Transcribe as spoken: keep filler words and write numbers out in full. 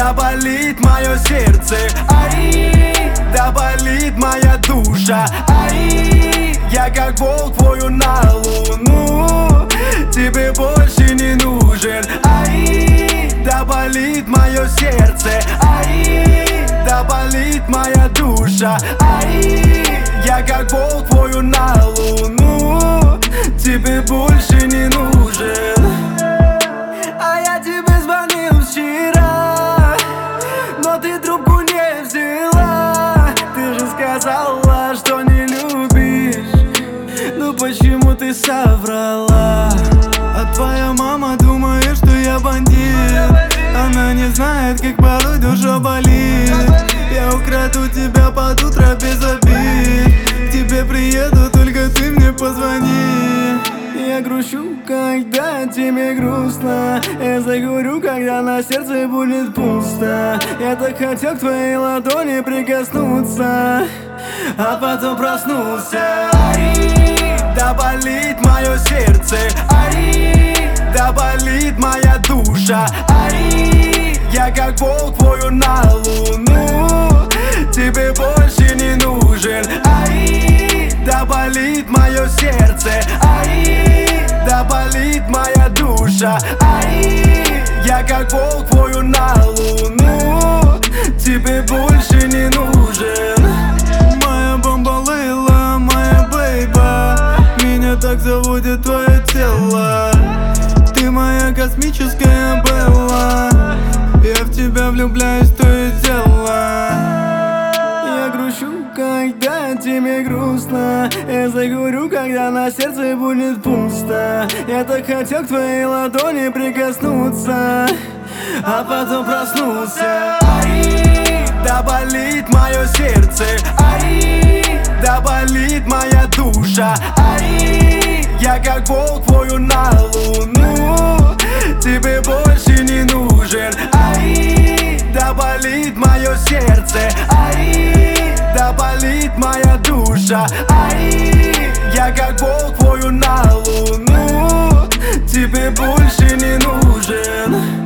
да болит мое сердце, ай, да болит моя душа, ай, я как волк вою на луну, тебе больше не нужен, ай, да болит мое сердце, ай, да болит моя душа, ай, я как волк вою на луну, тебе больше не нужен. А я тебе звонил вчера, но ты трубку не взяла. Ты же сказала, что не любишь, ну почему ты соврала? А твоя мама думает, что я бандит, она не знает, как порой душа болит. Я украду тебя под утро без обид, к тебе приеду, только ты мне позвони. Я грущу, когда тебе грустно, я закурю, когда на сердце будет пусто. Я так хотел к твоей ладони прикоснуться, а потом проснулся. Ай, да болит мое сердце, ай, да болит моя душа, ай, я как волк вою на луну, тебе больше не нужен, ай, да болит мое сердце, ай, да болит моя душа, ай, я как волк вою на луну, тебе больше не нужен. Моя бомба Лейла, моя бейба, меня так заводит твое тело. Ты моя космическая Белла, я в тебя влюбляюсь, то и дело. Я грущу, когда тебе грустно, я закурю, когда на сердце будет пусто. Я так хотел к твоей ладони прикоснуться, а потом проснулся. Ай, да болит мое сердце, ай, да болит моя душа, ай, я как волк вою на луну, тебе больше не нужен, ай, да болит мое сердце, ай, да болит моя душа, ай, я как волк вою на луну, тебе больше не нужен.